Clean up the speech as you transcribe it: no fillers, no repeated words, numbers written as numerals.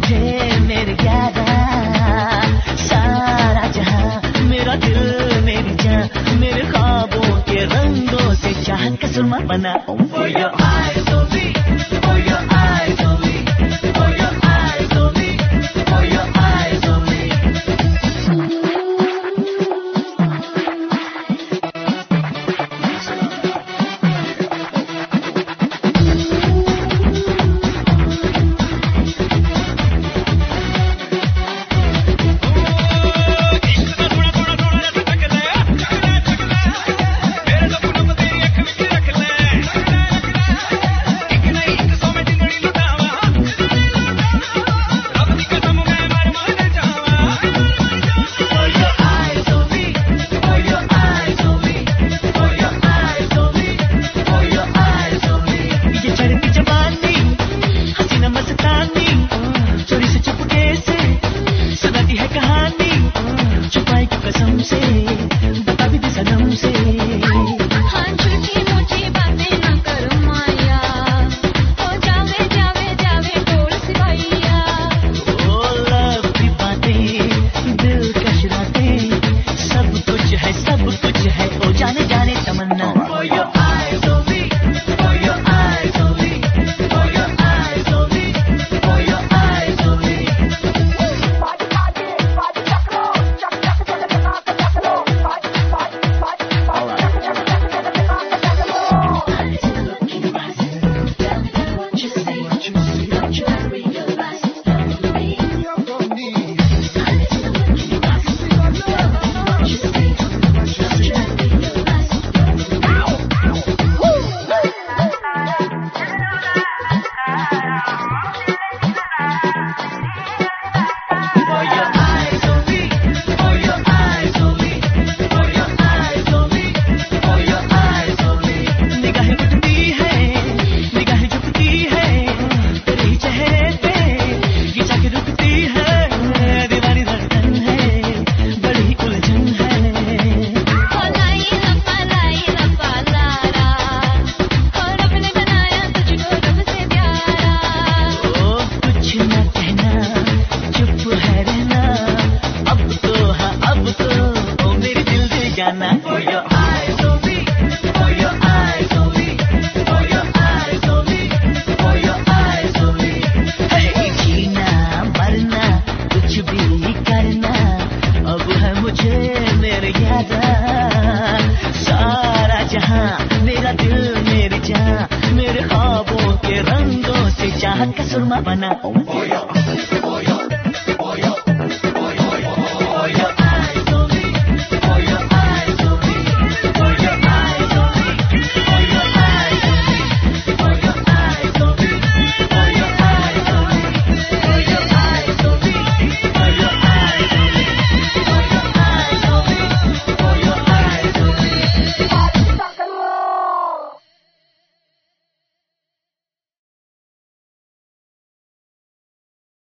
मुझे मेरे यादा, सारा जहां मेरा दिल मेरी जान, मेरे ख्वाबों के रंगों से चाहत का सुरमा बना। For your eyes on me, for your eyes on me, for your eyes on me, for your eyes on me. For your eyes on me, for your eyes on me, for your eyes on me, for your eyes on me. Hey, जीना मरना कुछ भी करना अब है मुझे मेरे यादा, सारा जहां मेरा दिल मेरी जान, मेरे ख्वाबों के रंगों से चाहत का सुरमा बना।